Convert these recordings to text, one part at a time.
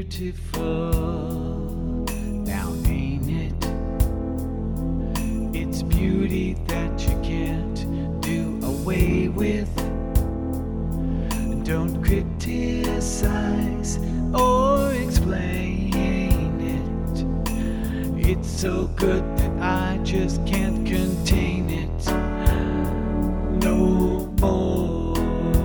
beautiful, now ain't it? It's beauty that you can't do away with. Don't criticize or explain it. It's so good that I just can't contain it no more.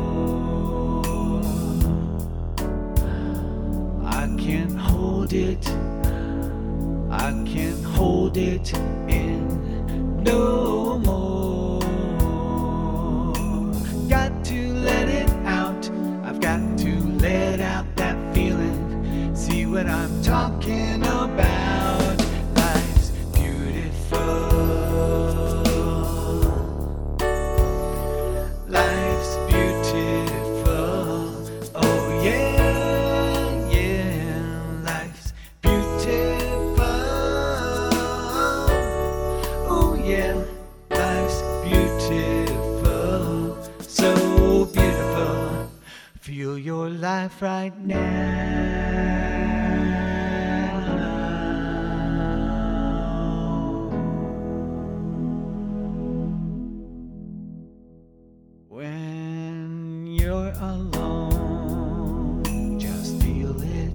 I can't hold it, I can't hold it in no more. Got to let it out, I've got to let out that feeling. See what I'm talking about. Life's beautiful, life's beautiful. Oh yeah, yeah, life's beautiful. Oh yeah, life's beautiful, so beautiful. Feel your life right now. When you're alone, just feel it.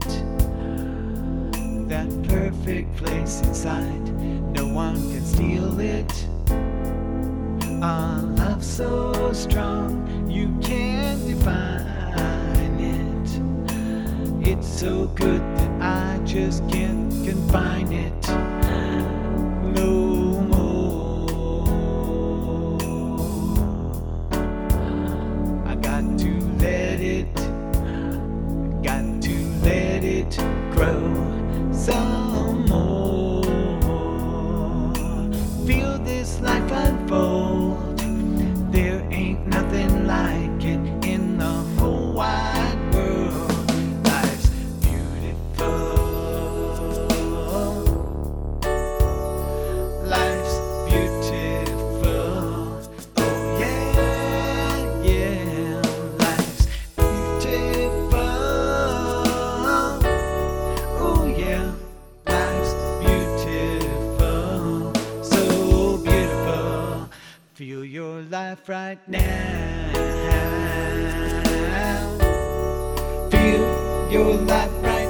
That perfect place inside, no one can steal it. A love so strong, you can't define it. It's so good that I just can't confine it no more. I got to let it, got to let it grow some more. Feel this life unfold. There ain't nothing like it in the whole wide world. Life's beautiful, life's beautiful. Oh yeah, yeah, life's beautiful. Oh yeah, life's beautiful, so beautiful. Feel your life right now. Feel your life right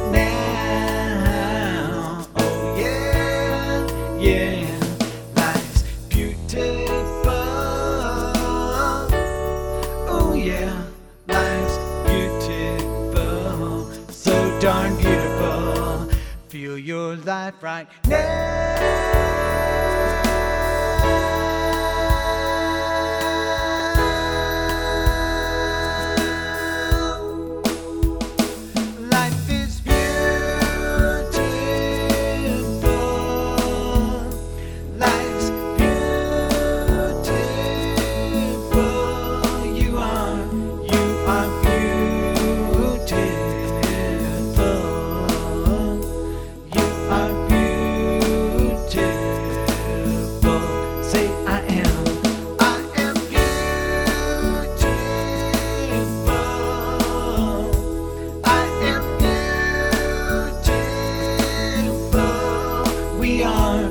now. Oh yeah, yeah, life's beautiful. Oh yeah, life's beautiful, so darn beautiful. Feel your life right now. Life is beautiful, life's beautiful. You are beautiful. You are beautiful. Say I am beautiful. I am beautiful. We are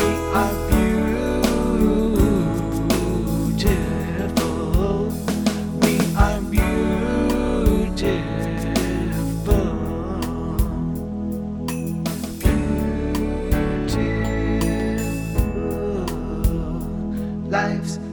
beautiful. We are beautiful. Beautiful. Life's